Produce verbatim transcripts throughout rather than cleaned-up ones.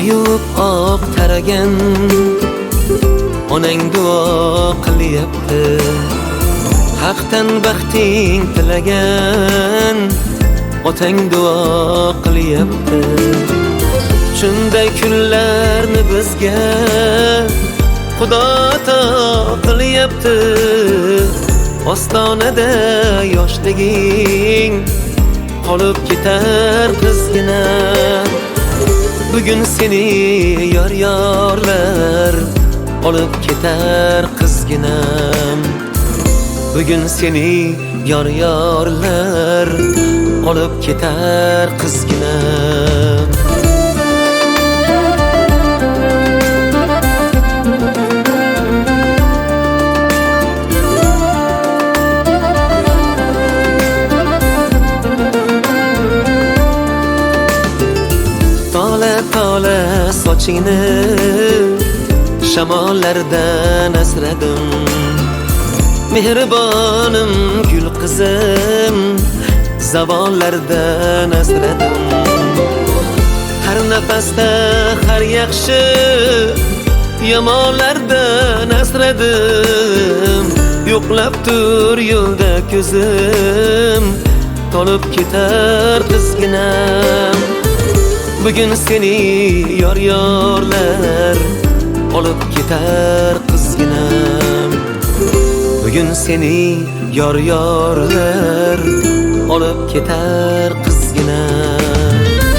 yuvib oq taragan onang duo qilyapti. Haqdan baxting tilagan otang duo qilyapti. Shunday kunlarni bizga Xudo ato qilyapti. Ostonada yoshliging qolib ketar qizgina. Bugun seni yor-yorlar olib ketar qizgina. Bugun seni yor-yorlar olib ketar qizgina. Tola sochingni shamollardan asradim. Mehribonim gul qizim zavollardan asradim. Har nafasda har yaxshi yomonlardan asradim. Yo'qlab tur yo'lda ko'zim tolib ketar qizginam. Bugun seni yor-yorlar olib ketar qizginam. Bugun seni yor-yorlar olib ketar qizginam.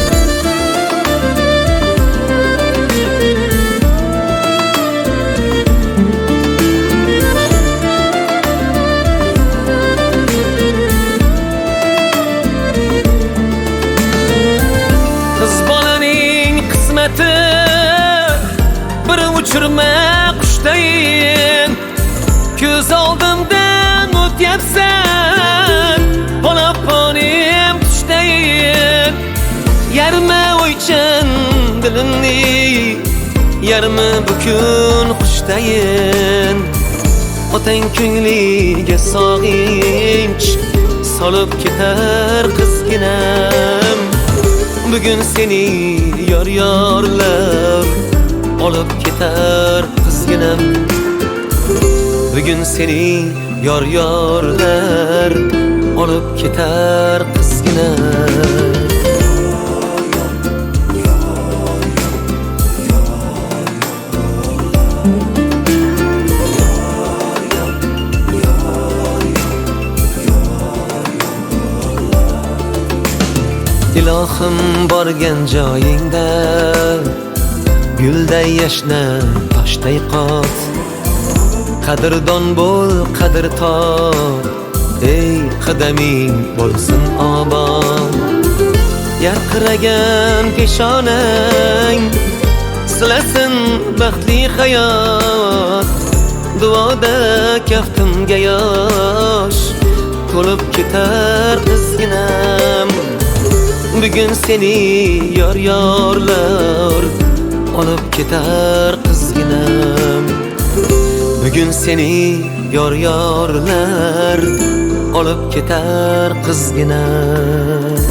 Qiz bolaning qismati bir uchirma qushdayin. Ko'z oldimdan o'tyapsan polaponim tushdayin. Yarmi o'ychan dilimni yarmi bukun xushdayin. Otang ko'ngliga sog'inch solib ketar qizginam. Bugun seni yor-yorlar olib ketar qizginam. Bugun seni yor-yorlar olib ketar qizginam. Ilohim borgan joyingda gulday yashna toshday qot. Qadrdon bo'l, qadr top, ey qadaming bo'lsin obod. Yarqiragan peshonang silasin baxtli hayot. Duoda kaftimga yosh to'lib ketar qizginam. Bugun seni yor-yorlar olib ketar qizginam. Bugun seni yor-yorlar olib ketar qizginam.